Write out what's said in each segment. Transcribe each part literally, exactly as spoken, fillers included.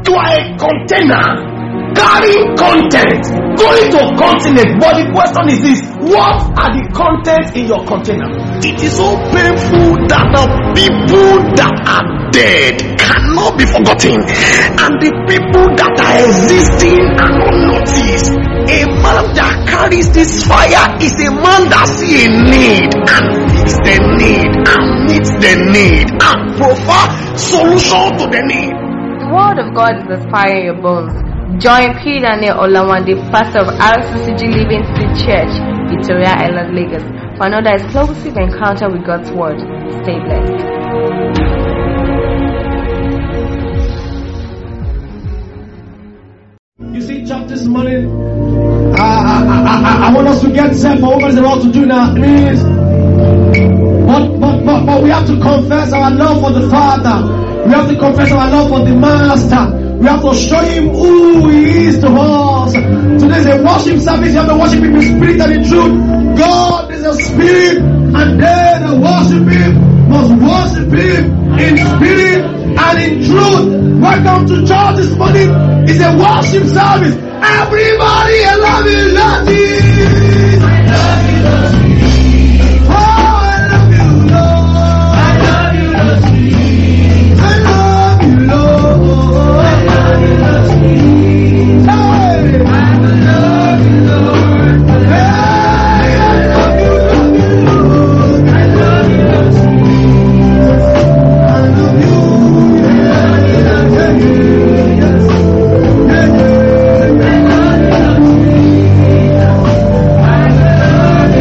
You are a container carrying content, going to a continent. But the question is this: what are the contents in your container? It is so painful that the people that are dead cannot be forgotten, and the people that are existing are not noticed. A man that carries this fire is a man that sees a need and fix the need and meets the need and provide solution to the need. The word of God is as fire in your bones. Join P. Daniel Olawande, pastor of R C C G Living Street Church, Victoria Island, Lagos, for another explosive encounter with God's word. Stay blessed. You see, church this morning, uh, I, I, I want us to get set for what is about to do now. Please. But, but, but, but we have to confess our love for the Father. We have to confess our love for the Master. We have to show him who he is to us. Today is a worship service. You have to worship him in spirit and in truth. God is a spirit, and they that worship him must worship him in spirit and in truth. Welcome to church this morning. It's a worship service. Everybody, I love you, love you. I love you, love you. Oh, I love you, Lord. I love you, love you. I love you, Lord. I love you, love you. Hey, I love you, Lord. Hey, I love you, love you, Lord. I love you, love you. I love you. I love you, love you. Yes. Hey, hey. I love you, love you. I love you.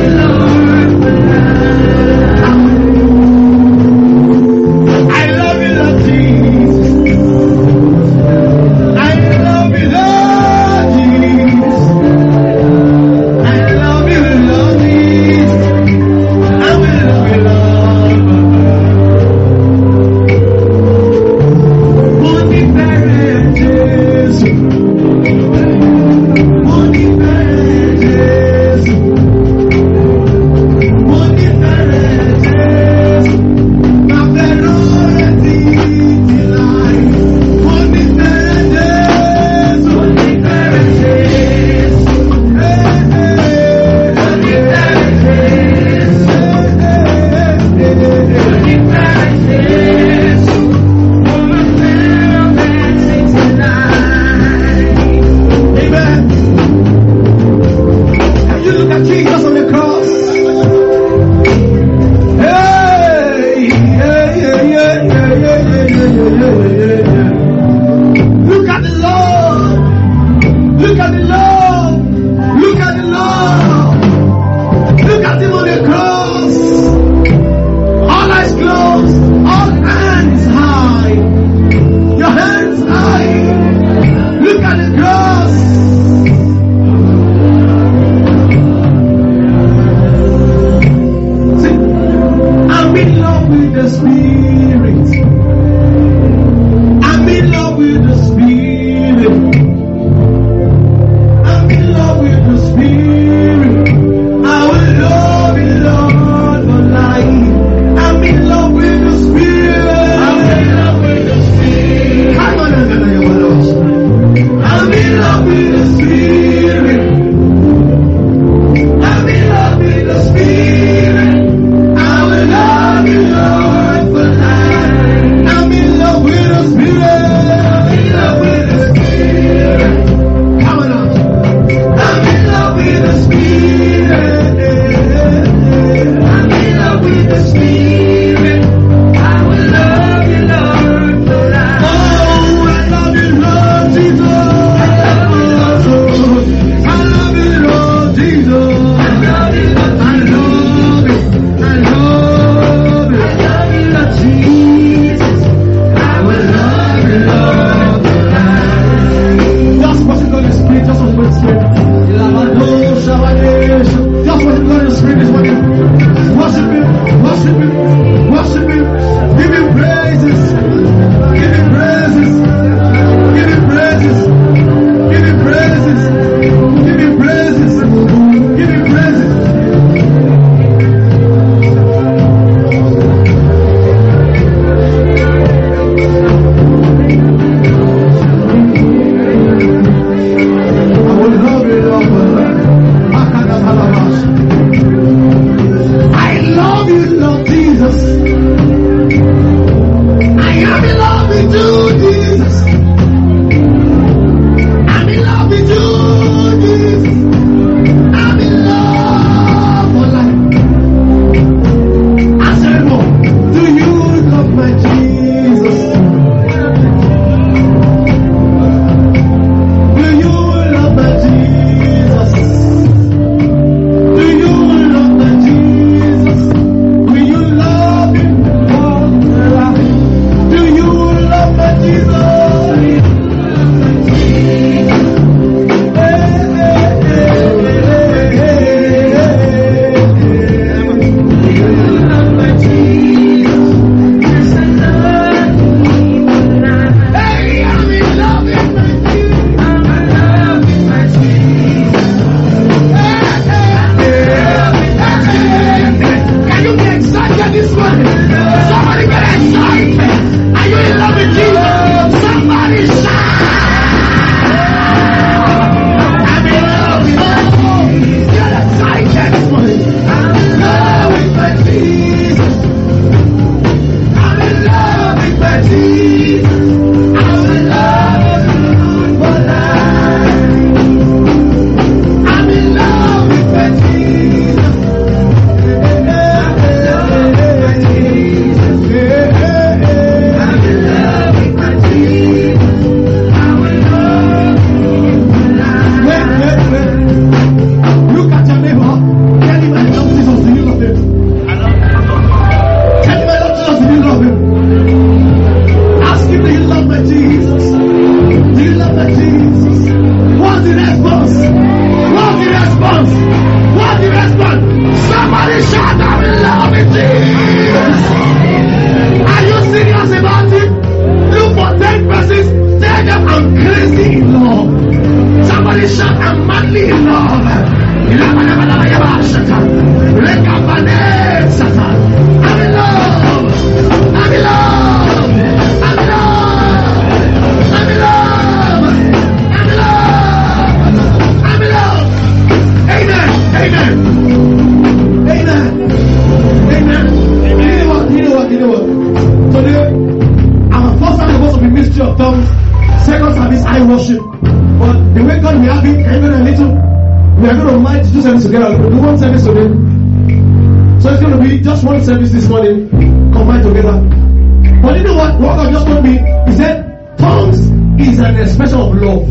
to worship. But the way God we have it, even a little, we are going to manage to do service together. We'll do one service today. So it's going to be just one service this morning, combined together. But you know what? What God just told me, He said, tongues is an expression of love.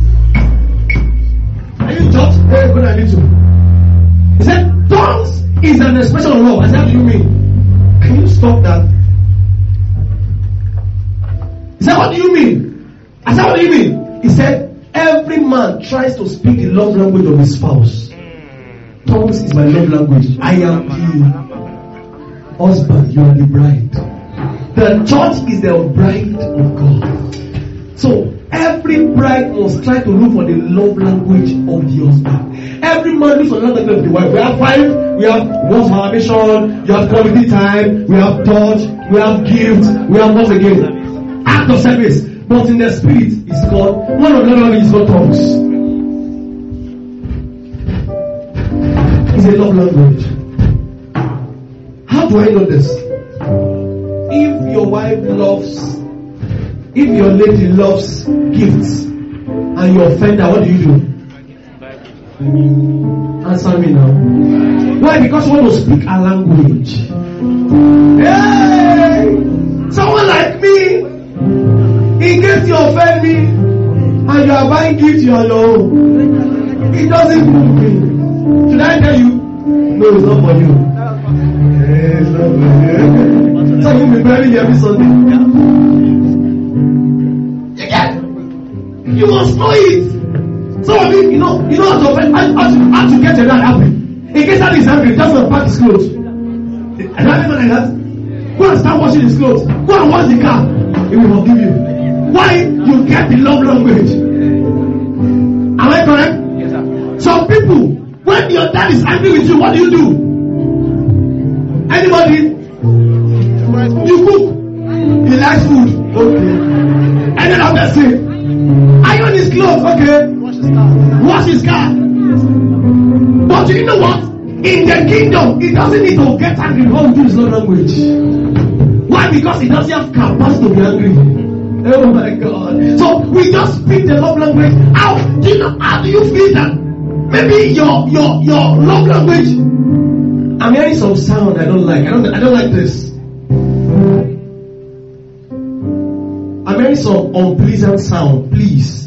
Are you just very good at it too? He said, tongues is an expression of love. I said, what do you mean? Can you stop that? He said, what do you mean? I said, what do you mean? He said, every man tries to speak the love language of his spouse. Tongues is my love language. I am the husband, you are the bride. The church is the bride of God. So, every bride must try to look for the love language of the husband. Every man looks for the love language of the wife. We have five. We have words of our mission. You have quality time. We have touch. We have gifts. We have once again act of service. But in the spirit, it's called one of the love languages is called tongues. It's a love language. How do I know this? If your wife loves, if your lady loves gifts, and you offend her, what do you do? Answer me now. Why? Because you want to speak a language. Hey! Someone like me, in case you offend me, and you are buying gifts, you are low. It doesn't move me. Should I tell you? No, it's not for you. Hey, it's not for you. So you will be praying every Sunday. You must know it. Some of you, you know, you know how to offend, how, how, to, how to get your dad happy. In case that is angry, just go and pack his clothes. And that like that. Go and start washing his clothes. Go and wash the car. He will forgive you. Why? You get the love language. Am I correct? Yes, sir. Some people, when your dad is angry with you, what do you do? Anybody? You cook. He likes food. Okay. And then after say, iron his clothes. Okay. Wash his car. Wash his car. But you know what? In the kingdom, it doesn't need to get angry before we do his love language. Why? Because it doesn't have capacity to be angry. Oh my God. So we just speak the love language. How do you know, how do you feel that maybe your your your love language? I'm hearing some sound I don't like. I don't I don't like this. I'm hearing some unpleasant sound, please.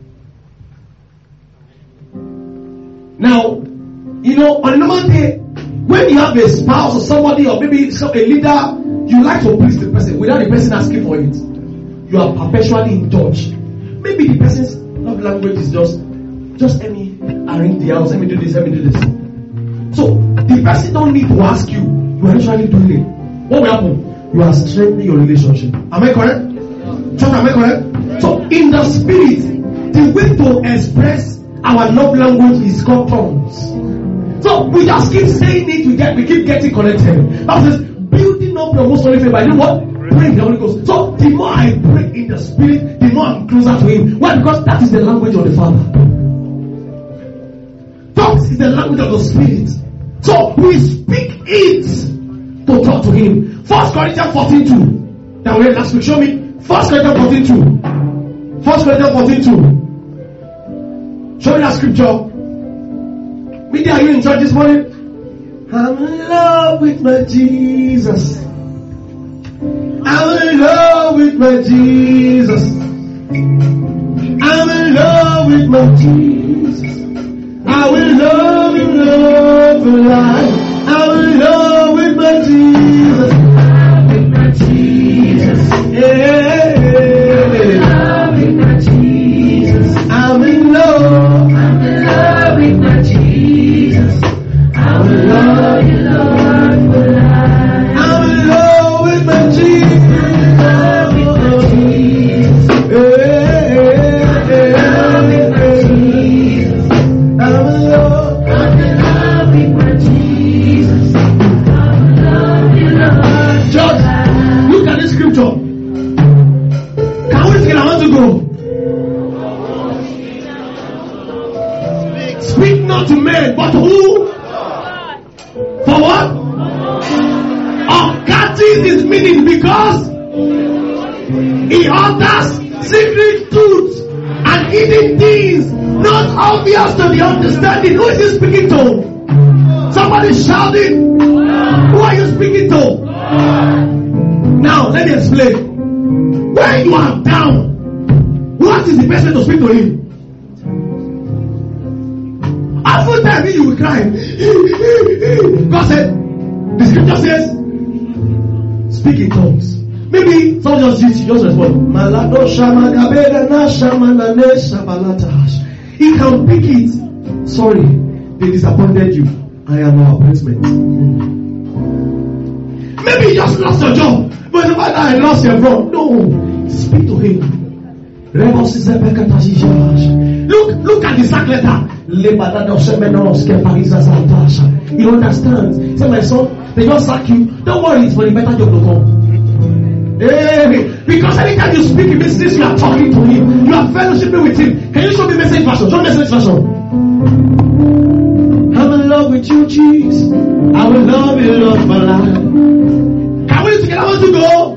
Now, you know, on a normal day, when you have a spouse or somebody or maybe a leader, you like to please the person without the person asking for it. You are perpetually in touch. Maybe the person's love language is just, just let me arrange the house, let me do this, let me do this. So, the person don't need to ask you, you are actually doing it. What will happen? You are strengthening your relationship. Am I correct? Church, am I correct? So, in the spirit, the way to express our love language is called tongues. So, we just keep saying it, we, get, we keep getting connected. That says, building up your most holy faith by doing what? Praying the Holy Ghost. So the more I pray in the spirit, the more I'm closer to Him. Why? Because that is the language of the Father. Tongues is the language of the Spirit. So we speak it to talk to Him. First Corinthians fourteen two. That we read last week. Show me. First Corinthians fourteen two. First Corinthians fourteen two. Show me that scripture. Media, are you in church this morning? I'm in love with my Jesus. I'm in love with my Jesus. I'm in love with my Jesus. I will love you, love you life. I'm in love with my Jesus. With my Jesus. Yeah. I'm in love with my Jesus. I'm in love. I'm in love with my Jesus. I will love you, Lord, for life. I'm in love with my Jesus. Speak not to men, but who? For what? Of catching his meaning because he utters secret truths and hidden things not obvious to the understanding. Who is he speaking to? Somebody shouting. Who are you speaking to? Now, let me explain. When you are down, what is the best way to speak to him? Every time you will cry. God said, the scripture says, speak in tongues. Maybe someone just did, you just respond. He can pick it. Sorry, they disappointed you. I am our appointment. Maybe you just lost your job. But the fact that I lost your job. No. Speak to him. Look, look at the sack letter. He understands. He said, my son, they just sack you. Don't worry, it's for the better job to come. Hey, because anytime you speak in business, you are talking to him. You are fellowshipping with him. Can you show me message version? Show me message version. I'm in love with you, Jesus. I will love you, Lord, for life. Can we together want to go?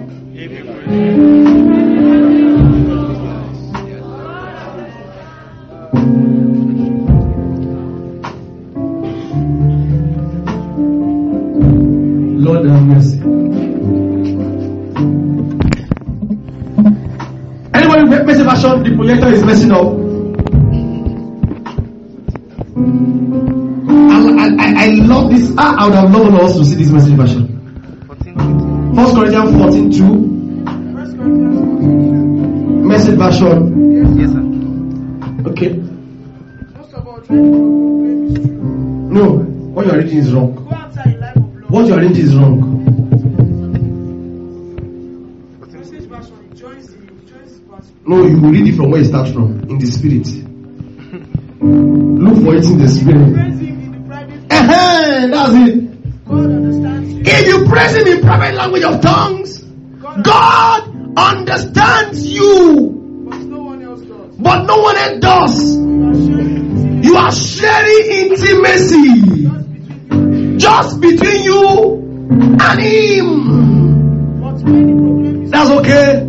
Lord have mercy. Anybody with message version, the projector is messing up. I, I, I love this. Ah, I would have loved us to see this message version. First Corinthians fourteen two. Message version. Yes, sir. Okay. No, what you are reading is wrong. What you are reading is wrong. No, you will read it from where it starts from, in the spirit. Look for it in the spirit. Uh-huh, that's it. If you praise him in private language of tongues, God understands you, but no one else does. You are sharing intimacy just between you and him. That's okay.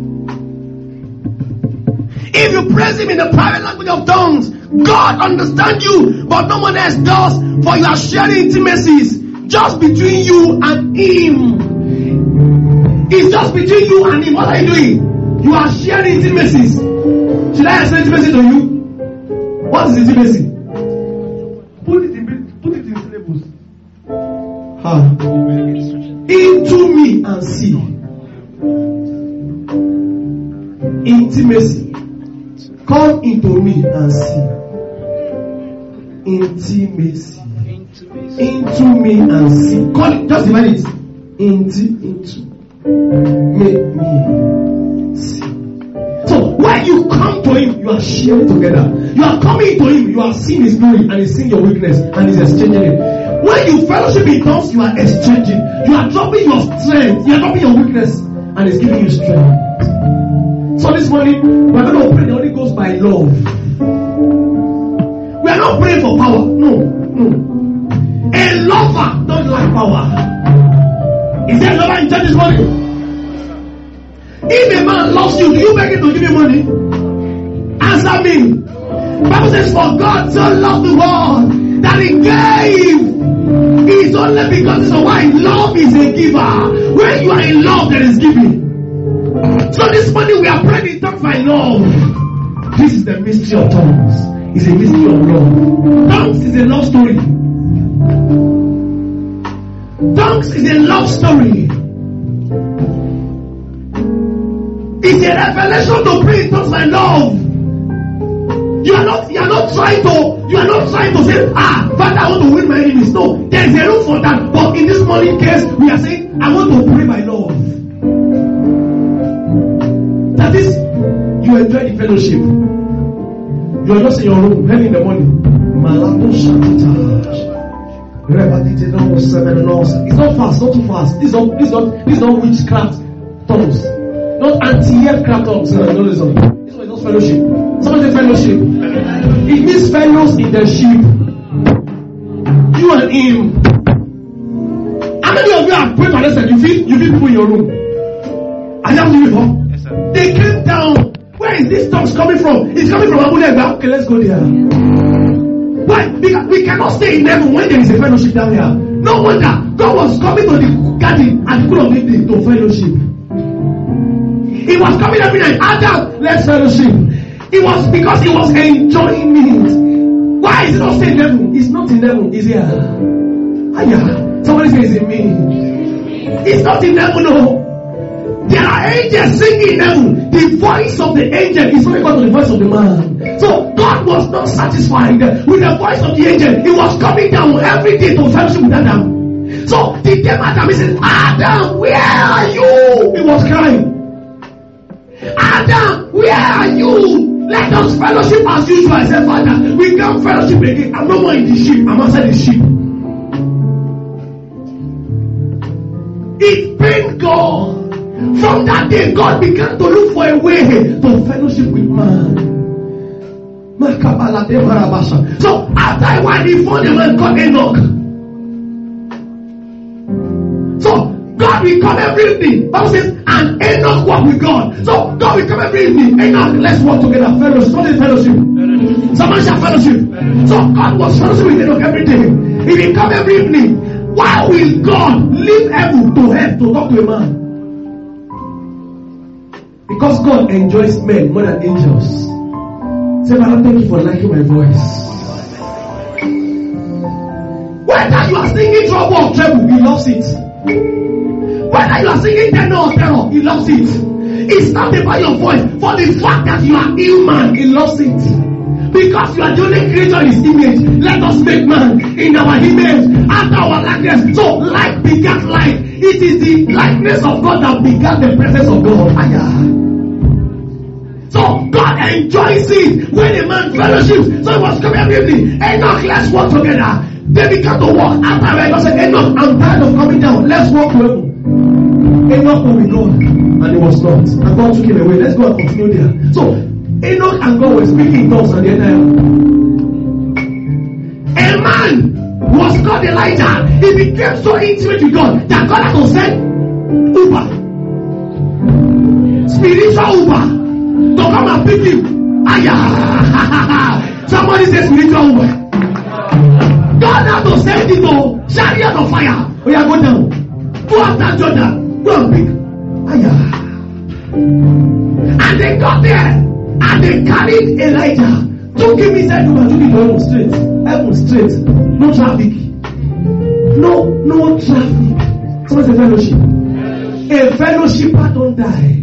If you praise him in the private language of tongues, God understands you, but no one else does, for you are sharing intimacies just between you and him. It's just between you and him. What are you doing? You are sharing intimacies. Should I explain intimacy to you? What is intimacy? Put it in, put it in syllables. Huh. Into me and see. Intimacy. Come into me and see. Intimacy. Into me and see. Call it, just divide it. Into, into. Make me see. So when you come to him, you are sharing together. You are coming to him, you are seeing his glory and he's seeing your weakness and he's exchanging it. When you fellowship in tongues, you are exchanging. You are dropping your strength. You are dropping your weakness and he's giving you strength. So this morning, we are going to pray the Holy Ghost by love. We are not praying for power. No, no. A lover don't like power. Is there a lover in church this morning? If a man loves you, do you beg him to give you money? Answer me. The Bible says, for God so loved the world that he gave his only begotten Son. Why? Love is a giver. When you are in love, there is giving. So this morning we are praying in tongues by love. This is the mystery of tongues. It's a mystery of love. Tongues is a love story. Tongues is a love story. It's a revelation to pray in tongues by love. You are not, you are not trying to, you are not trying to say, ah, Father, I want to win my enemies. No, there is a room for that. But in this morning case, we are saying, I want to pray by love. That is, you enjoy the fellowship. You are just in your room, early in the morning. It's not fast, not too fast. This is not, this is not, this is not witchcraft tongues. Not anti-aircraft tongues. No, no, no. This one is not fellowship. Somebody say fellowship. It means fellows in the ship. You and him. How many of you have prayed for this? You feel, you feel people in your room. I have you before. Yes, sir. They came down. When Where is this tongues coming from? It's coming from Abulega. Okay, let's go there. Why? Because we cannot stay in heaven when there is a fellowship down here. No wonder God was coming to the garden at the cool of evening to fellowship. He was coming every night. Adam, let's fellowship. It was because he was enjoying it. Why is it not staying in heaven? It's not in heaven. It's here. Ah, yeah. Somebody says in me. It's not in heaven, no. There are angels singing in heaven. The voice of the angel is not equal to the voice of the man. So God was not satisfied with the voice of the angel. He was coming down every day to fellowship with Adam. So the day Adam he said, Adam, where are you? He was crying. Adam, where are you? Let us fellowship as usual. I said, Father, we can't fellowship again. I'm no more in the ship. I'm outside the ship. It pained God. From that day, God began to look for a way to fellowship with man. So after a while, he found a man called Enoch. So God will come every evening. Bible says, and Enoch walked with God. So God will come every evening. Enoch, let's work together. Fellowship. What is fellowship? Someone shall fellowship. So God was fellowship with Enoch every day. He will come every evening. Why will God leave heaven to hell to talk to a man? Because God enjoys men more than angels. Say, Father, thank you for liking my voice. Whether you are singing trouble or trouble, He loves it. Whether you are singing tenor or terror, He loves it. It's not about your voice. For the fact that you are human, He loves it. Because you are the only creature in His image. Let us make man in our image, after our likeness. So like begat like. It is the likeness of God that begat the presence of God. Ayah. So God enjoys it when a man fellowships. So he was coming every evening. Enoch, let's walk together. They began to walk. After I said, Enoch, I'm tired of coming down. Let's walk to heaven. Enoch will be gone. And he was not. And God took him away. Let's go and continue there. So Enoch and God were speaking tongues at the end. A man was called Elijah. He became so intimate with God that God had to send Uber. Spiritual Uber. To come and pick him. Ayah. Somebody says spiritual Uber. God had to send him to chariot of fire. We are going down. Go after Jordan. Go and pick. Ayah. And they got there. And they carried Elijah. Took him inside Uber. Took him to heaven straight. Heaven straight. No traffic. No, no traffic. Somebody say fellowship. A fellowshipper don't die.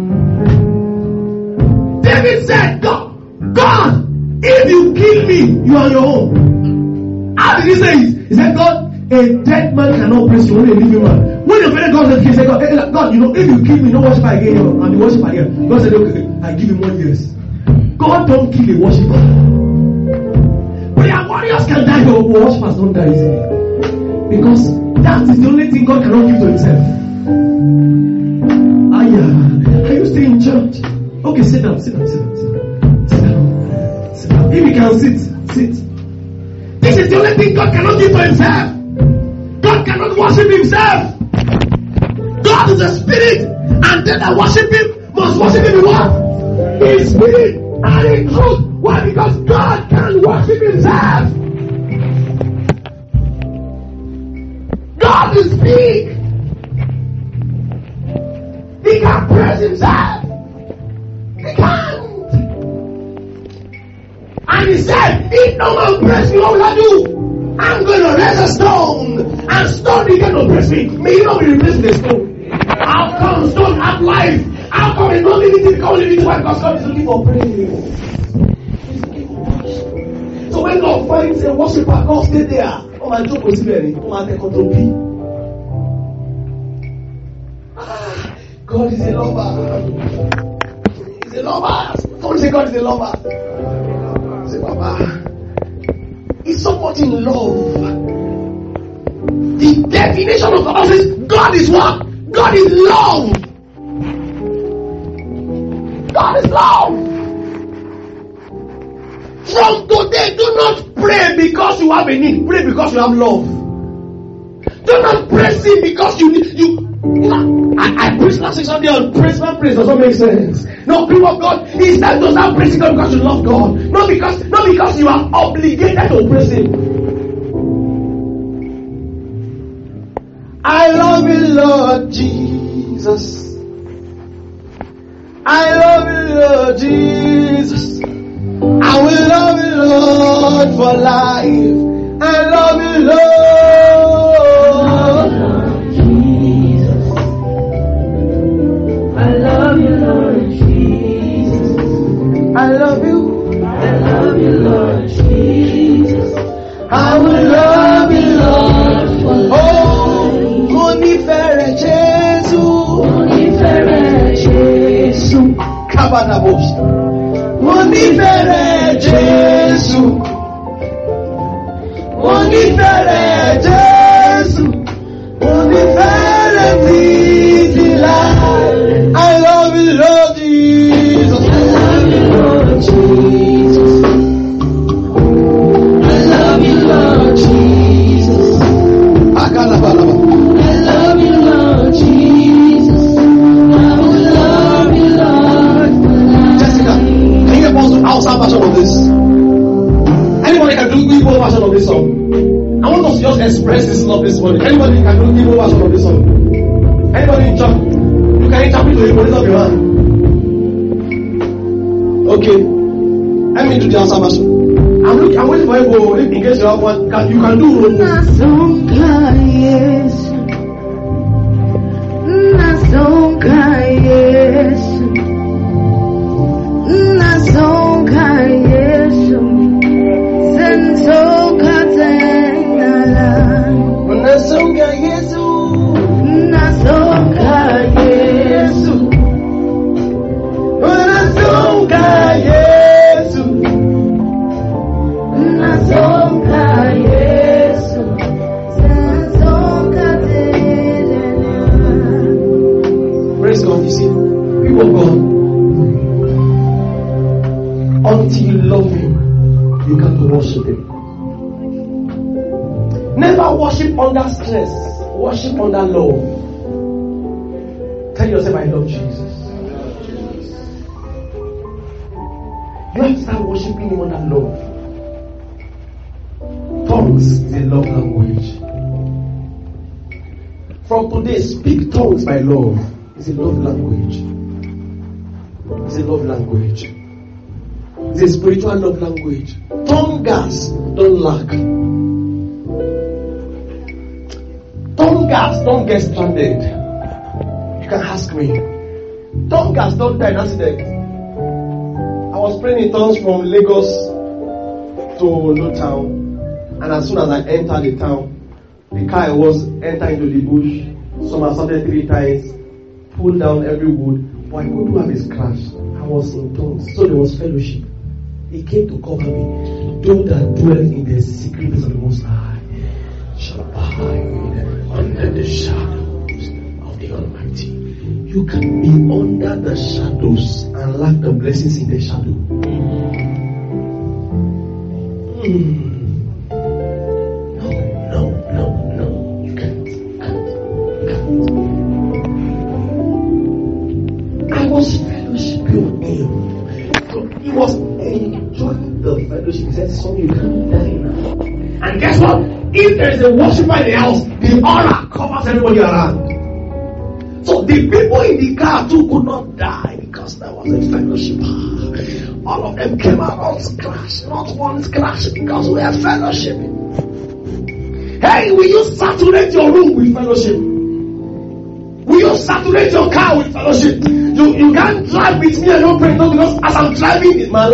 David said, God, God, if you kill me, you are your own. How did he say it? He said, God, a dead man cannot praise you, only a living man. When the friend God said, he said, God, hey, God, you know, if you kill me, no worship again, and the worship again. God said, okay, I give him one years. God don't kill a worshiper. Prayer warriors can die, but worshippers don't die easily. Because that is the only thing God cannot give to himself. Ah, yeah. Are you still in church? Okay, sit down, sit down, sit down, sit down. Sit down. Sit down. If you can sit, sit. This is the only thing God cannot give to himself. God cannot worship himself. God is a spirit, and they that worship him must worship him in what? In spirit and in truth. Why? Because God can worship himself. God is big. He can praise himself. He can't. And he said, if no man praise me, what will I do? I'm going to raise a stone. And stone began to praise me. May you not be replacing the stone. How come stone have life? How come it's not living to become living? Why? Because God is looking for praise. So when God finds a worshiper, God stay there. Oh my joke was very. Oh my control. Ah, God is a lover. He's a lover. Someone say God is a lover. Say Papa. He's so much in love. The definition of God is God is what? God is love. God is love. From today, do not pray because you have a need. Pray because you have love. Do not praise him because you need you. You know, I, I preached last week Sunday on praise and praise. Does not make sense. No, people of God, it's time to start praising God because you love God. Not because, not because you are obligated to praise Him. I love you, Lord Jesus. I love you, Lord Jesus. I will love you, Lord, for life. I love you, Lord Jesus. I love you, Lord Jesus. I love you. I love you, Lord Jesus. I will love you, Lord, for life. Oh, mo nífẹ̀ẹ́ Jésù. Mo nífẹ̀ẹ́ Jésù. Kábàdàbọ̀. Mo nífẹ̀ẹ́ Jésù. Mo nífẹ̀ẹ́ Jésù. Mo nífẹ̀ẹ́ títí láé. I love you, Lord Jesus. I love you, Lord Jesus. I love you, Lord Jesus. I love you, Lord Jesus. I will love you, Lord, for life. Jessica, can you help us do outside version of this? Anybody can do Igbo version of this song? I want us to just express this love this morning. Anybody can do Igbo version of this song? Anybody in church? You can interpret to Igbo, lift up your hand. Okay. Let me do the outside version. I'm looking, I'm waiting for Igbo in case you have one. Can, you can do Nasonga Yesu, Nasonga Yesu, Nasonga Yesu, Sensoka Tenala. Nasonga Yesu, Nasonga Yesu, Nasonga Yesu, Nasonga Yesu, Sensoka Tenala. Praise God. You see, people of God, until you love Him, you can't worship Him. Never worship under stress. Worship under love. Tell yourself, I love Jesus. You have to start worshiping Him under love. Tongues is a love language. From today, speak tongues by love. It's a love language. It's a love language. It's a spiritual love language. Tongues don't lack. Tongues don't get stranded. You can ask me. Tongues don't die in accident. I was praying in tongues from Lagos to Ondo town, and as soon as I entered the town, the car I was entering into the bush. Somersaulted three times, pulled down every wood, but I couldn't have a scratch. I was in tongues, so there was fellowship. He came to cover me. Those that dwell in the secret place of the Most High shall abide under the shadows of the Almighty. You can be under the shadows and lack the blessings in the shadow. Mm. No, no, no, no. You can't. can't, can't. I was fellowshipping with him. So he was enjoying the fellowship. He said, son, you can't die now. And guess what? If there is a worshiper in the house, the aura covers everybody around. So the people in the car too could not die because there was a fellowshipper. All of them came out unscratched, not one scratch, because we are fellowshipping. Hey, will you saturate your room with fellowship? Will you saturate your car with fellowship? You, you can't drive with me and don't pray, no, because as I'm driving, we're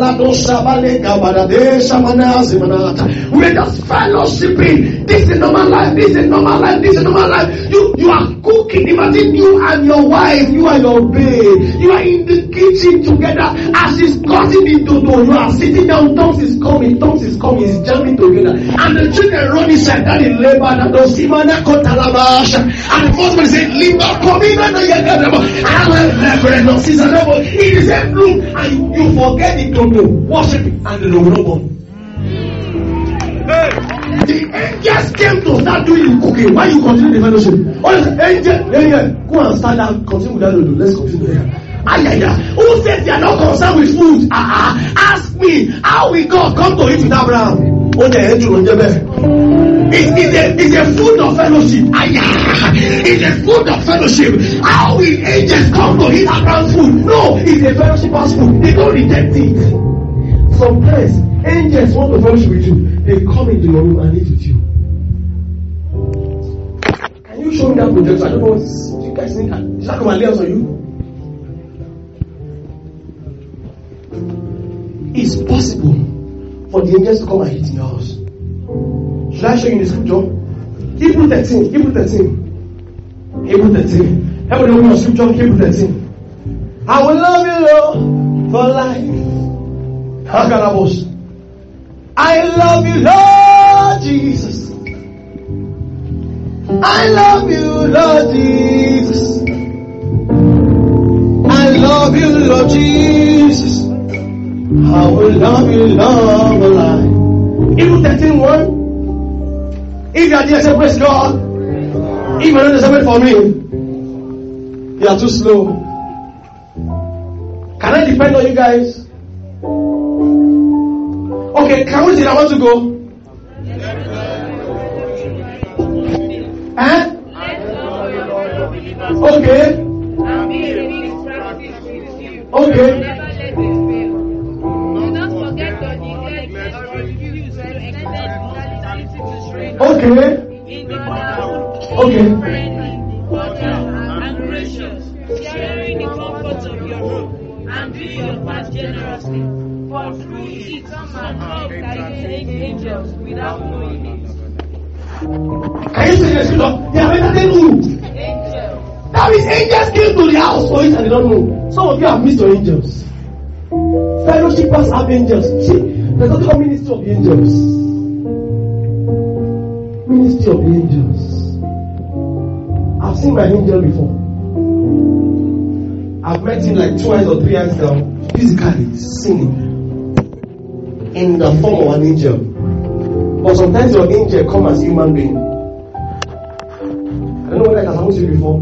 just fellowshipping. This is normal life, this is normal life, this is normal life. You, you are cooking. Imagine you and your wife, you and your babe, you are in the kitchen together. As she's cutting the dodo, you are sitting down, tongues is coming, tongues is coming, it's jamming together. And the children run inside, that is labor, and those simana kotalabash. And the first one said, Limba, come in, and I will no, Caesar, no, it is a room, and you forget it to do worship and the no one. Hey. The angels came to start doing the cooking. Why you continue the fellowship? All the angel, angel, go and stand down, continue with that. Let's continue here. Ayaya, who said they are not concerned with food? Uh-uh. Ask me, how will God come to eat with Abraham? Oh, the angel on the bed. It's, it's, a, it's a food of fellowship. Ayaya, it's a food of fellowship. How will angels come to eat Abraham's food? No, it's a fellowshipper's food. They don't reject it. Sometimes angels want to fellowship with you. They come into your room and eat with you. Can you show me that project? I don't know what you guys think. Is that come and lay on you? It's possible for the angels to come and eat in your house. Should I show you in the scripture? Hebrew thirteen. Hebrew thirteen. Hebrew thirteen. Everybody open your scripture. Hebrew thirteen. I will love you, Lord, for life. How can I boast? I love you, Lord Jesus. I love you, Lord Jesus. I love you, Lord Jesus. I will love you, Lord, for life. Hebrew thirteen one. If you are there, say praise God. If you are not there, for me. You are too slow. Can I depend on you guys? Okay, can we say I want to go? Eh? Okay. Okay. Okay. Okay. And gracious, sharing the comforts of your home, and do your part generously. For through it, some are called like angels without knowing it. Can you say this? They are better than you. Angels. That means angels came to the house for it and they don't know. Some of you have missed your angels. Fellowshippers have angels. See, there's nothing called ministry of the angels. Ministry of the angels. I've seen my angel before. I've met him like twice or three times now, physically singing in the form of an angel. But sometimes your angel comes as a human being. I don't know whether it has happened to you before.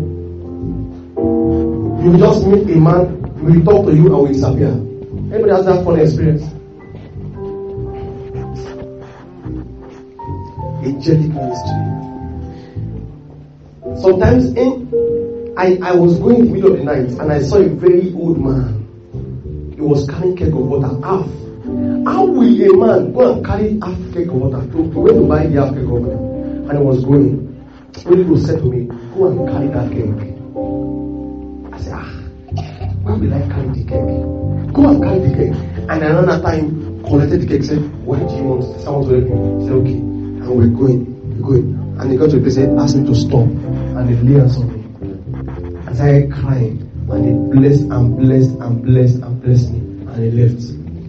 You just meet a man, he will talk to you and will disappear. Anybody has that funny experience? Angelic ministry. Sometimes in, I, I was going in the middle of the night and I saw a very old man. He was carrying a keg of water, half. How will a man go and carry half keg of water? To, to where to buy the half keg of water? And he was going. Holy Ghost said to me, go and carry that keg. I said, ah, why will I carry the keg? Go and carry the keg. And another time, collected the keg, said, why do you want someone to help you? He said, okay. And we're going, we're going. And he got to a place and asked me to stop. And they lay hands on me. And I started crying. And they blessed and blessed and blessed and blessed me. And they left.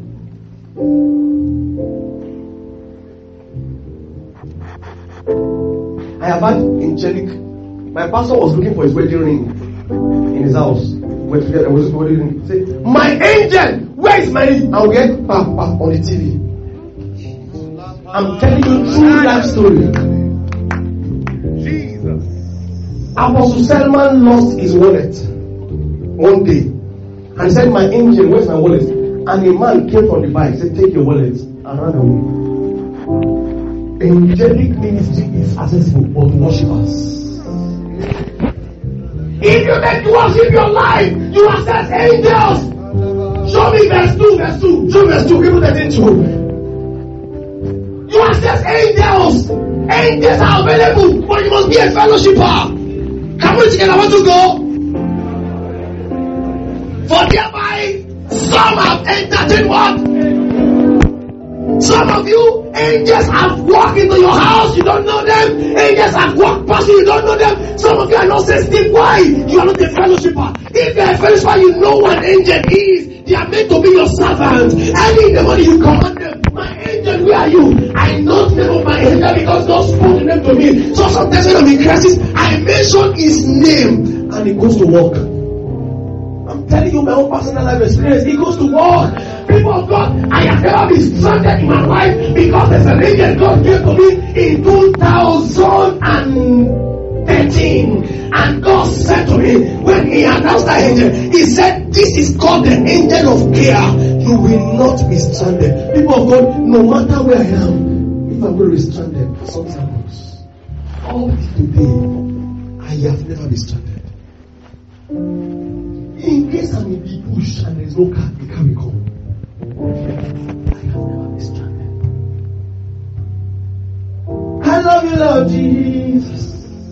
I have had angelic. My pastor was looking for his wedding ring in his house. We're together. Was his wedding ring. He said, my angel, where is my ring? And we get back, back on the T V. I'm telling you true life story. Jesus. Apostle Selman lost his wallet one day. And he said, my angel, where's my wallet? And a man came from the bike, said, take your wallet, and ran away. Angelic ministry is accessible, but worshippers. If you make worship your life, you access angels. Show me verse two, verse two. Show me verse two, people that didn't show. You access angels. Angels are available, but you must be a fellowshipper. Come on, together, I want to go. For thereby, some have entertained what? Some of you, angels have walked into your house, you don't know them. Angels have walked past you, you don't know them. Some of you are not sensitive. Why? You are not a fellowshipper. If you are a fellowshipper, you know what angel is. They are meant to be your servants. Early in the morning, you command them. My angel, where are you? I know the name of my angel because God spoke the name to me. So sometimes when I'm in crisis, I mention his name and he goes to work. I'm telling you my own personal life experience. He goes to work. People of God, I have never be stranded in my life because there's an angel God gave to me in two thousand thirteen. And God said to me, when He announced that angel, He said, this is called the angel of care. You will not be stranded. People of God, no matter where I am, if I'm going to be stranded, something happens. All today, I have never been stranded. In case I'm in the bush and there's no car, the car will come. I have never been stranded. I love you, Lord Jesus.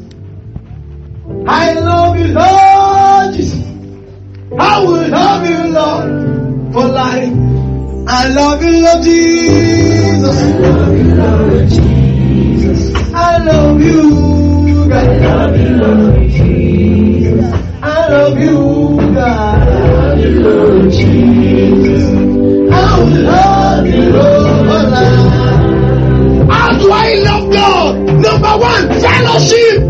I love you, Lord Jesus. I will love you, Lord, for life. I love you, Lord Jesus. I love you, Lord Jesus. I love you, God. I love you, Lord Jesus. I love you, God. I love you, Lord Jesus. I will love you, Lord, for life. How do I love God? Number one, fellowship.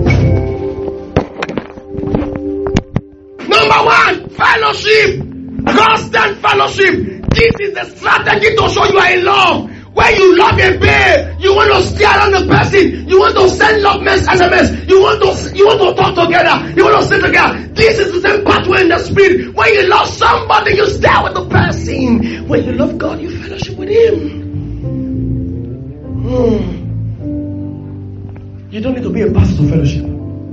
Number one, fellowship. Constant fellowship. This is the strategy to show you are in love. When you love a babe, you want to stay around the person. You want to send love mess S M S. You want to you want to talk together. You want to sit together. This is the same pathway in the spirit. When you love somebody, you stay with the person. When you love God, you fellowship with Him. Hmm. You don't need to be a pastor to fellowship.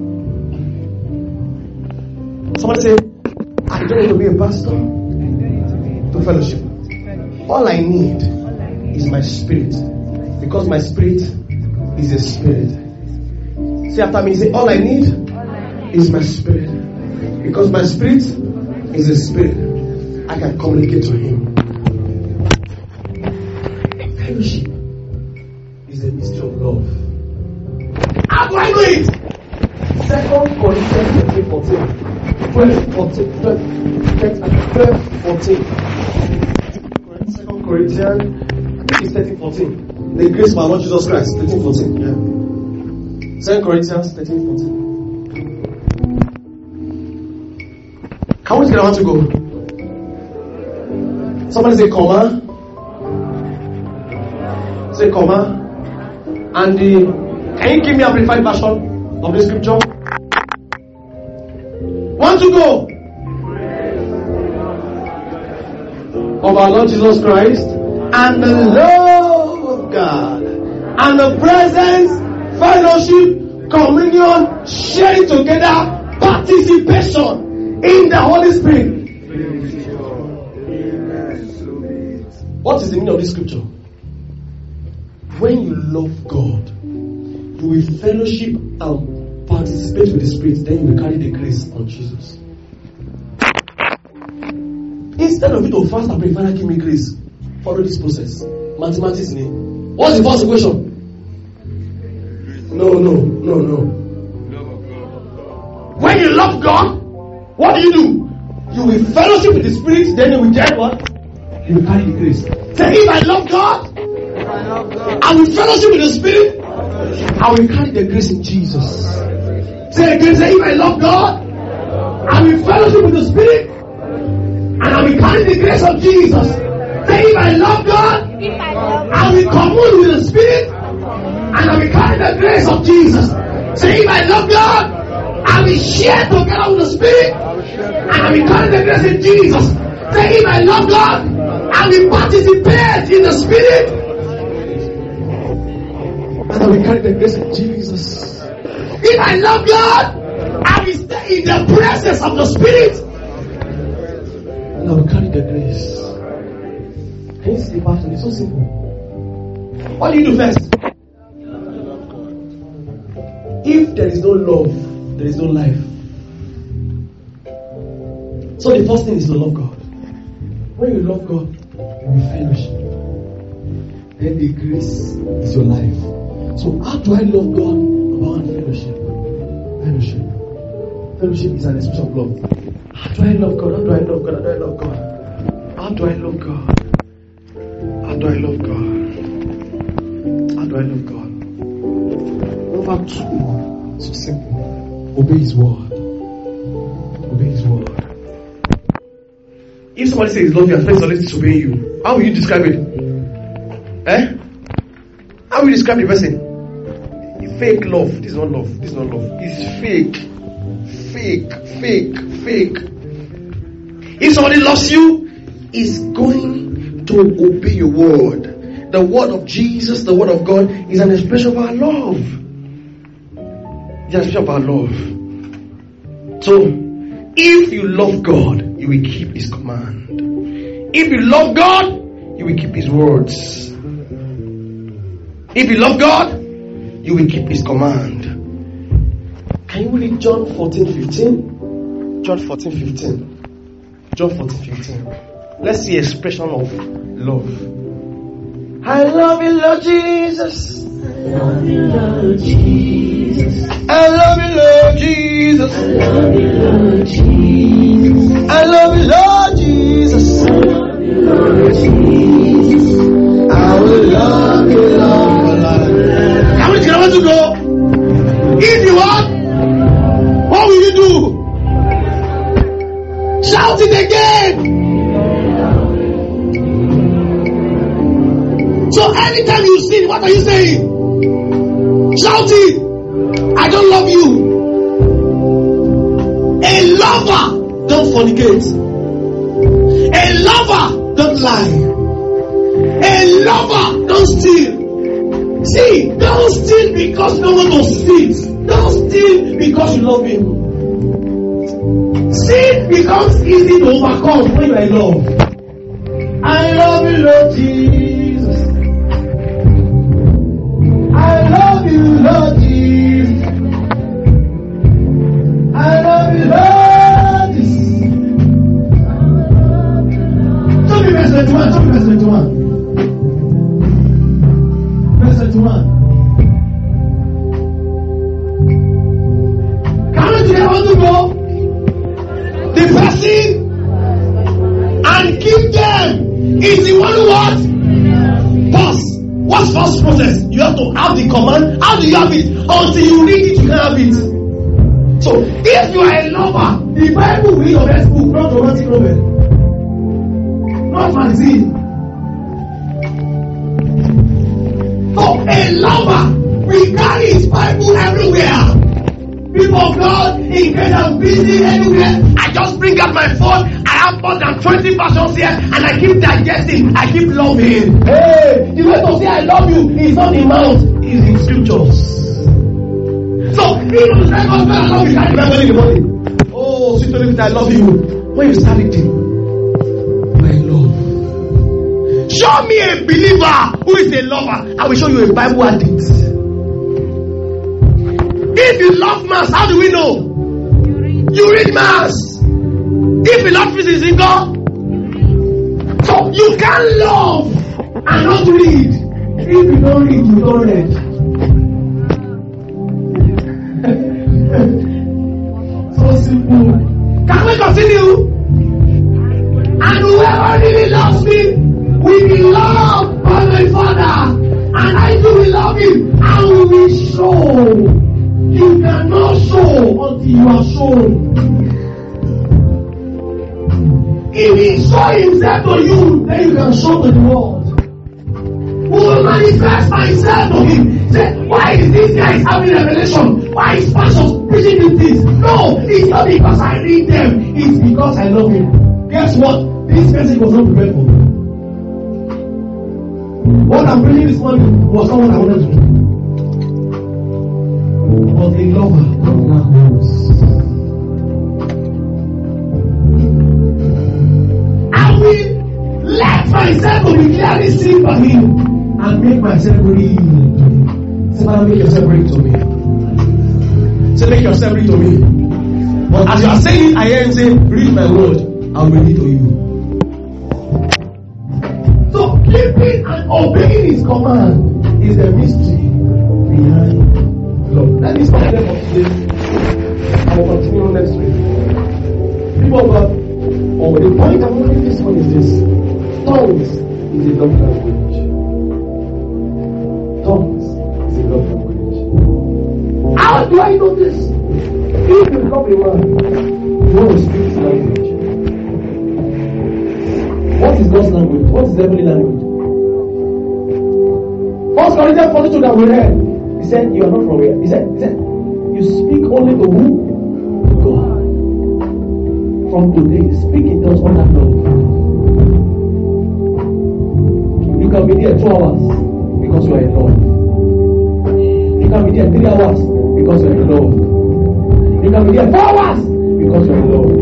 Somebody say, I don't need to be a pastor to fellowship. All I need is my spirit. Because my spirit is a spirit. Say after me, say, all I need is my spirit. Because my spirit is a spirit. I can communicate to Him. Fellowship is a mystery of love. How do I do it? Second Corinthians thirteen fourteen. twelve fourteen. twelve fourteen. Second Corinthians, I think it's thirteen fourteen. The grace of our Lord Jesus Christ. thirteen fourteen. Yeah. Second Corinthians thirteen fourteen. Can we get I want to go? Somebody say comma. Say comma. And the, can you give me a amplified version of the scripture? Want to go? Of our Lord Jesus Christ and the love of God and the presence, fellowship, communion, sharing together, participation in the Holy Spirit. What is the meaning of this scripture? When you love God, you will fellowship and participate with the Spirit, then you will carry the grace on Jesus. Instead of you to fast and pray, Father, give me grace, follow this process. Mathematics name. What's the first equation? No, no, no, no. When you love God, what do you do? You will fellowship with the Spirit, then you will get what? You will carry the grace. Say, if I love God, I will fellowship with the Spirit, I will carry the grace in Jesus. Say again, say, if I love God, I will fellowship with the Spirit, and I will carry the grace of Jesus. Say, if I love God, I will commune with the Spirit, and I will carry the grace of Jesus. Say, if I love God, I will share together with the Spirit, and I will carry the grace in Jesus. Say, if I love God, I will participate in the Spirit, and I will carry the grace of Jesus. If I love God, I will stay in the presence of the Spirit, and I will carry the grace. Can you see the pattern? It's so simple. What do you do first? If there is no love, there is no life. So the first thing is to love God. When you love God, you will fellowship. Then the grace is your life. So how do I love God? Number one, fellowship. Fellowship. Fellowship is an expression of love. How do I love God? How do I love God? How do I love God? How do I love God? How do I love God? How do I love God? Number two, so simple. Obey His word. Obey His word. If somebody says love you and friends always disobeying you, how will you describe it? Eh? How will you describe the person? Fake love. This is not love. This is not love. It's fake. Fake. Fake. Fake. If somebody loves you, is going to obey your word. The word of Jesus, the word of God, is an expression of our love. It's an expression of our love. So, if you love God, you will keep His command. If you love God, you will keep His words. If you love God, you will keep His command. Can you read John fourteen fifteen? John fourteen fifteen. John fourteen fifteen. Let's see expression of love. I love you, Lord Jesus. I love you, Lord Jesus. I love you, Lord Jesus. I love you, Lord Jesus. I love you, Lord Jesus. I love you, Lord Jesus. I will love you, Lord. How many kilometers to go? If you want, what will you do? Shout it again. So anytime you sin, what are you saying? Shout it. I don't love you. A lover don't fornicate. A lover don't lie. A lover don't steal. See, don't steal because no one will steal. Don't steal because you love him. Sin becomes easy to overcome when you are in love. I love you, Lord Jesus. I love you, Lord Jesus. I love you, Lord Jesus. Show me verse twenty-one. Show me verse twenty-one. Verse twenty-one. Can we today want to go? The person and keep them is the one who what? Pause. What's first process? You have to have the command. How do you have it? Until you read it, you can have it. So, if you are a lover, the Bible will be your best book, not romantic novel, not magazine. So, a lover will carry his Bible everywhere. People of God, in case I'm busy anywhere, I just bring out my phone. I have more than twenty versions here, and I keep digesting. I keep loving. Hey, the way to say I love you is not in mouth, it's in scriptures. So, even the second I love you, can't remember in the morning. Oh, sweet Holy Spirit, I love you. When you start reading, my love. Show me a believer who is a lover. I will show you a Bible addict. If you love mass, how do we know? You read mass. If you love physics in God, so you can love and not read. If you don't read, you don't read. So simple. Can we continue? And whoever really loves me will be loved by my Father, and I too will love him and we will show. You cannot show until you are shown. If he show himself to you, then you can show to the world. Who will manifest myself to him? Say, why is this guy having revelation? Why is pastors preaching these things? No, it's not because I read them. It's because I love him. Guess what? This message was not prepared for me. What I'm bringing this morning was not what I wanted to do. But the lover knows. I will let myself to be clearly seen by him and make myself real. Say, Father, make yourself real to me. Say, make yourself real to me. But as you are saying it, I hear him say, read my word, I will read it to you. So, keeping and obeying his command is the mystery behind love. Let me stop there for today. I will continue next week. People of God, oh, the point I'm making this one is this. Tongues is a love language. Tongues is a love language. How do I know this? If you love a man, you want to speak his language. What is God's language? What is the heavenly language? First Corinthians forty-two that we read. He said, you are not from here. He said, he said, you speak only to who? God. From today, speak in tongues under love. You can be there two hours because you are in love. You can be there three hours because you are in love. You can be there four hours because you are in love.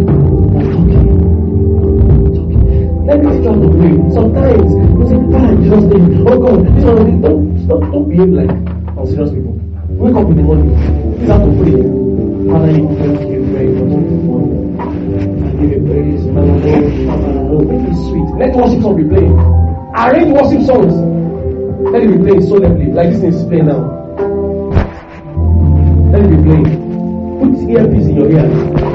Let me teach you how to pray. Sometimes you say, ah, Jesus name, oh God, this one, don't, don't, don't behave like unserious people. Wake up in the morning. Please have to pray. Father, you thank you very much this morning. I give you praise. Make it sweet. Let worship song be playing. Arrange worship songs. Let it be playing solemnly, like this is playing now. Let it be playing. Put earpiece in your ear.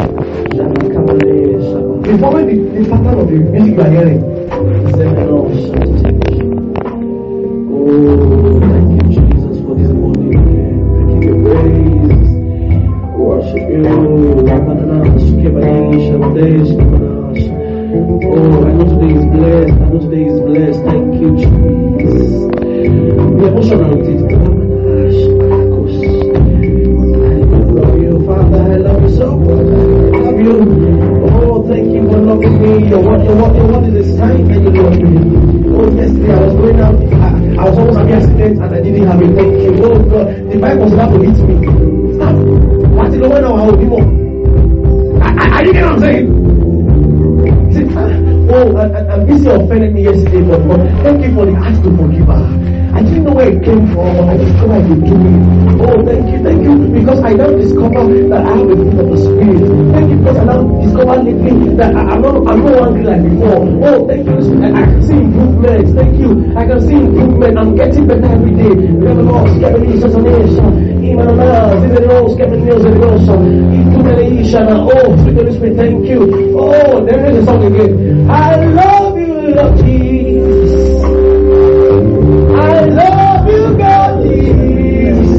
Before the, the pattern of the music you are hearing. Oh, thank you, Jesus, for this morning. I give you praise. Worship you. Oh, I know today is blessed. I know today is blessed. Thank you, Jesus. The emotional with it. I love you, Father. I love you so much. I love you. Oh, thank you for loving me. Your word, your word, your word is a sign that you love me. Oh, yesterday I was going out. I, I was almost having an accident and I didn't have it. Thank you. Oh, God. The bike was about to hit me. Stop. What's the one now? I will be more. Are you getting what I'm saying? See, oh, and, and, and Bisi offended me yesterday, but, but thank you for the act to forgive her. I didn't know where it came from, but I discovered I could do it. Oh, thank you, thank you, because I now discover that I have a gift of the Spirit. Thank you, because I now discover lately that I, I'm not, I'm not angry like before. Oh, thank you, I, I can see improvement. Thank you, I can see improvement. I'm getting better every day. Remember, Lord, get me this, even now, even though, get me this, and also, oh, Spirit, thank you. Oh, there is a song again. I love you, Lord Jesus. I love you, God, Jesus.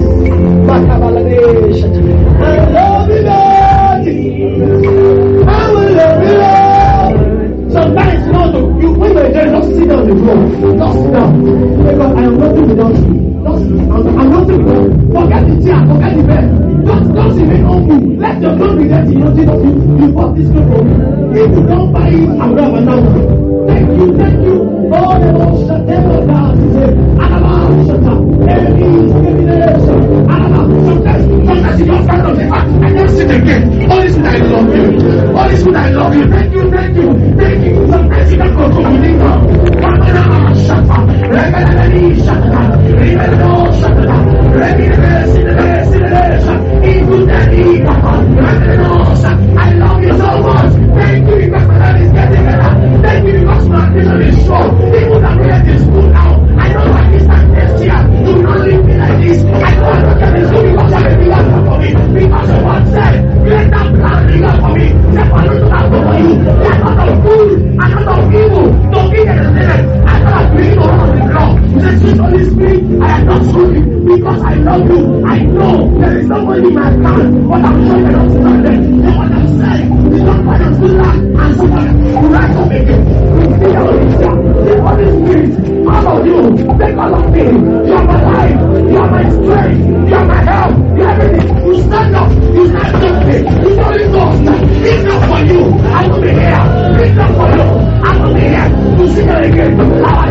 I love you, God, Jesus. I will love you, Lord. Sometimes, you know, you, when you're there, just sit on the floor. Just sit down. Because I am nothing without you. Just, I'm, I'm nothing without you. Forget the chair, forget the bed. Just, just remain humble. Let your God be there to you. Jesus, you, you bought this good for me. If you don't buy it, I'm going to have another. Thank you, thank you. Oh, the Lord shut them down. Alaba, shut up. Enemies, elimination. Alaba, sometimes, sometimes you don't stand up. I can't sit again. All this when I love you. All this when I love you. Thank you, thank you, thank you. Sometimes you don't go to the leader. Alaba, shut up. Rebellion, shut up. Rebellion, shut up. Rebellion, shut up. Even the leader. Rebellion, shut up. I love you so much. Thank you, because my life is getting better. Thank you, because my vision is strong. People that read this book now, I don't like this time next year. Do not leave me like this. I know I don't get this book because you have a big answer for me. Because you once said, let that plan big up for me. Let my little plan go for you. Let not of food, and not of evil. Don't be in the limit. I cannot believe on the ground. Let you Holy Spirit, I am not sorry. Because I love you. I know there is nobody in my plan. But I'm sure you're not standing. And what I'm saying is not quite as good as and somebody who rise up again. The Holy Spirit, all of you, take all of me. You are my life, you are my strength, you are my help, you are everything. You stand up, you stand up me. You Holy Ghost, it's not for you. I will be here. It's not for you. I will be here to sing it again. You are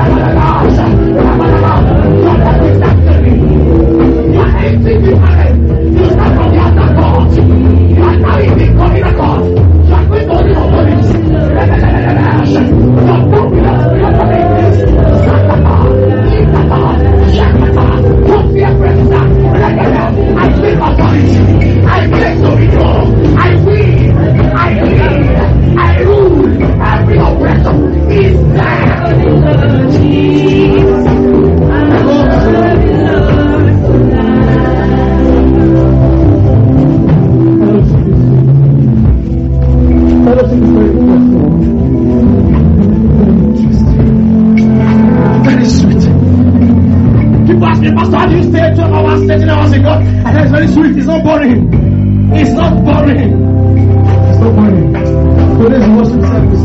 empty behind. You stand from the other court. You are now in the communal court. You are going to the police. Your popular, your police. Don't be afraid, sir. I take authority. I take dominion. I win. I lead. I rule. Every oppression is there. Jesus. Very sweet. People ask me, Pastor, how do you stay twelve hours, thirteen hours in God? I said, it's very sweet. It's not boring. It's not boring. It's not boring. Today's worship service.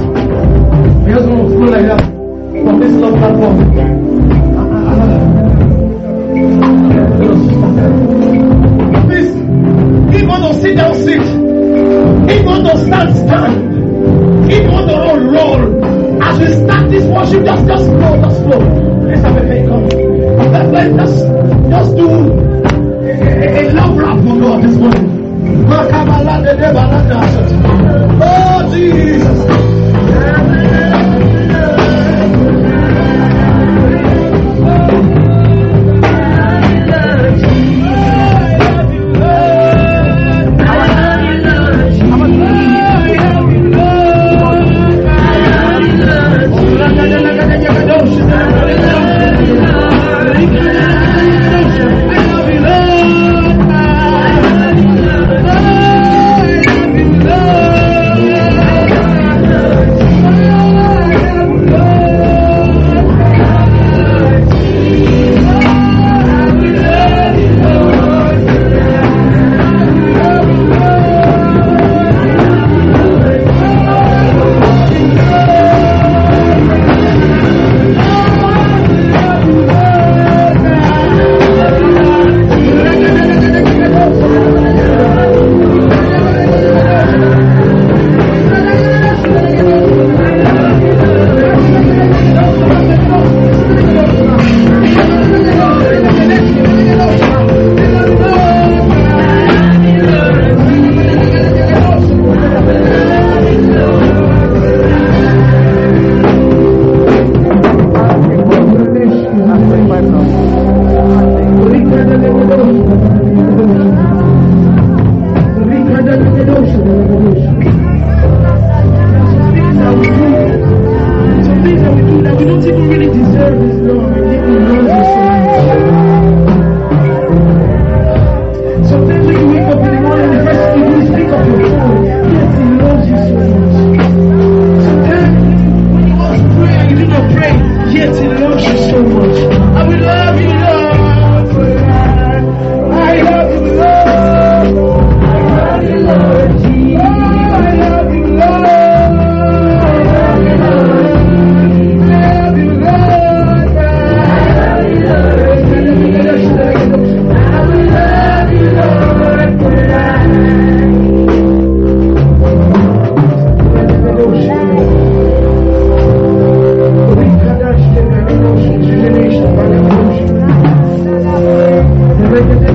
We just want to flow like that from this love platform.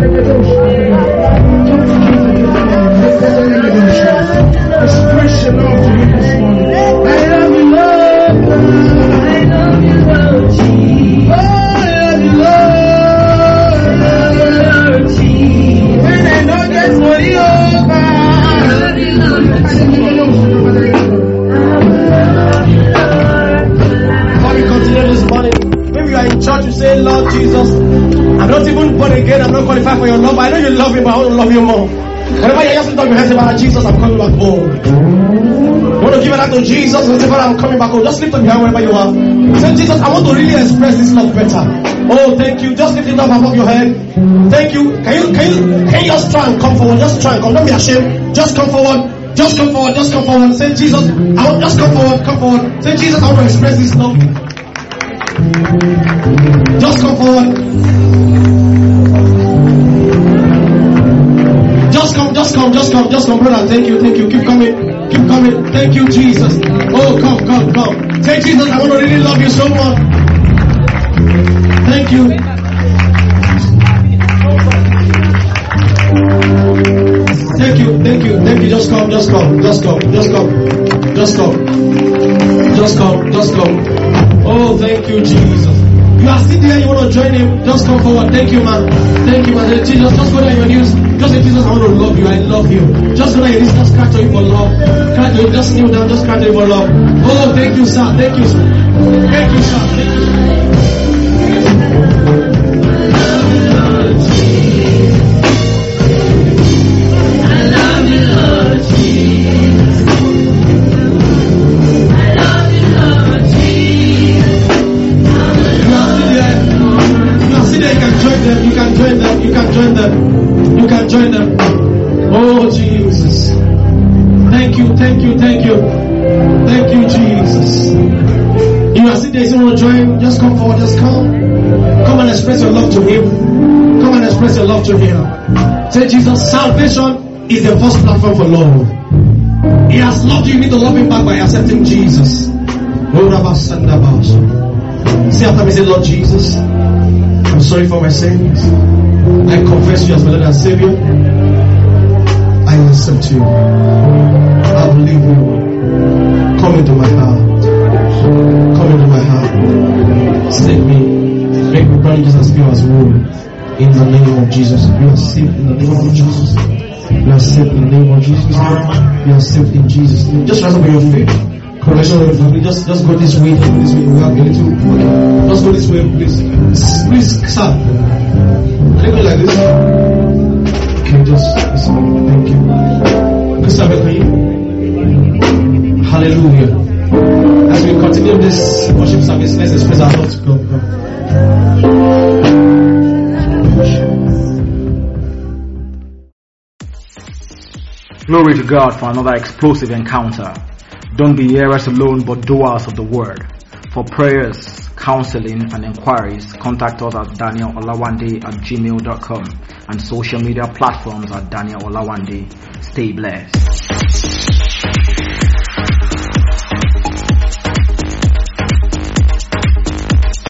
Express your love to him this morning. I love you, Lord. I love you, Lord Jesus. Oh, I love you, Lord. I love you, Lord Jesus. When I don't get money, oh God. I love you, Lord Jesus. Before we continue this morning, maybe you are in church, you say, Lord Jesus, I'm not even born again, I'm not qualified for your love. I know you love me, but I want to love you more. Whenever you just lift up your hands and say, Father Jesus, I'm coming back home. You want to give it out to Jesus and say, Father, I'm coming back home. Just lift up your hand wherever you are. Say, Jesus, I want to really express this love better. Oh, thank you. Just lift it up above your head. Thank you. Can you, can you, can you just try and come forward? Just try and come. Don't be ashamed. Just come forward. Just come forward. Just come forward. Say, Jesus, I want, just come forward. Come forward. Say, Jesus, I want to express this love. Just come forward. Just come, just come, just come, just come, brother. Thank you, thank you. Keep coming, keep coming. Thank you, Jesus. Oh, come, come, come. Say, Jesus, I want to really love you so much. Thank you. Thank you, thank you, thank you. Just come, just come, just come, just come, just come, just come, just come. Oh, thank you, Jesus. You are sitting there, you want to join him, just come forward. Thank you, man. Thank you, man. Jesus, just go down your knees. Just say, Jesus, I want to love you. I love you. Just go down your knees, just cry to him for love. Cry to him, just kneel down, just cry to him for love. Oh, thank you, sir. Thank you, sir. Thank you, sir. Thank you, sir. You can join them, you can join them, you can join them. Oh Jesus. Thank you, thank you, thank you. Thank you, Jesus. You are sitting there, you want to join, just come forward, just come. Come and express your love to him. Come and express your love to him. Say, Jesus, salvation is the first platform for love. He has loved you, you need to love him back by accepting Jesus. Say after me, say, Lord Jesus, I'm sorry for my sins. I confess you as my Lord and Savior. I accept you. I believe you. Come into my heart. Come into my heart. Save me. Make me brand just as pure as wool. In the name of Jesus. You are saved in the name of Jesus. You are saved in the name of Jesus. You are saved in Jesus' name. Just rise up with your feet. Correction, just just go this way, this way. We have a little. Okay. Just go this way, please. Please, sir. Can you go like this? Okay, just this way. Thank you. Please, sir, can you? Hallelujah. As we continue this worship service, let's express our love to God. Glory to God for another explosive encounter. Don't be hearers alone, but doers of the word. For prayers, counseling, and inquiries, contact us at daniel olawande at gmail dot com and social media platforms at Daniel Olawande. Stay blessed.